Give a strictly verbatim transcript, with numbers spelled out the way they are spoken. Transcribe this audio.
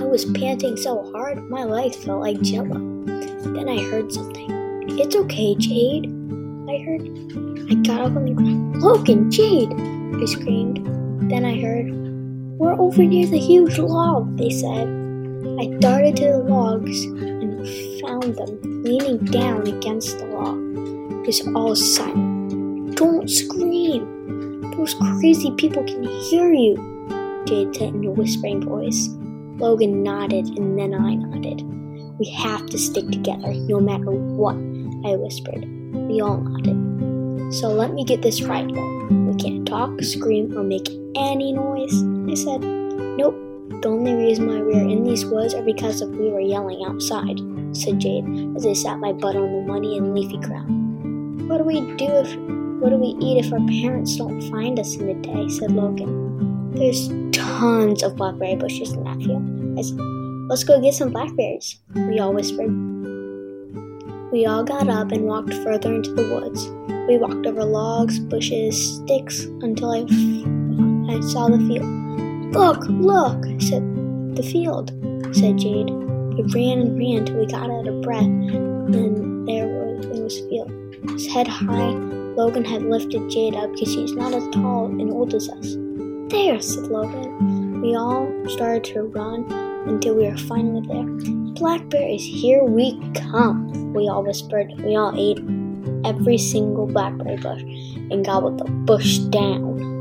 was panting so hard, my legs felt like jello. Then I heard something. "It's okay, Jade," I heard. I got up on the ground. "Logan, Jade!" I screamed. Then I heard, "We're over near the huge log," they said. I darted to the logs and found them leaning down against the log. It was all silent. "Don't scream! Those crazy people can hear you," Jade said in a whispering voice. Logan nodded, and then I nodded. "We have to stick together, no matter what," I whispered. We all nodded. "So let me get this right, we can't talk, scream, or make any noise," I said. "Nope, the only reason why we're in these woods are because of we were yelling outside," said Jade as I sat my butt on the muddy and leafy ground. "What do we do if, what do we eat if our parents don't find us in the day?" said Logan. "There's tons of blackberry bushes in that field," I said. "Let's go get some blackberries," we all whispered. We all got up and walked further into the woods. We walked over logs, bushes, sticks, until I, I saw the field. "Look, look," I said. "The field," said Jade. We ran and ran till we got out of breath, and there was, it was the field. His head high, Logan had lifted Jade up because she's not as tall and old as us. "There," said Logan. We all started to run until we were finally there. "Blackberries, here we come," we all whispered. We all ate every single blackberry bush and gobbled the bush down.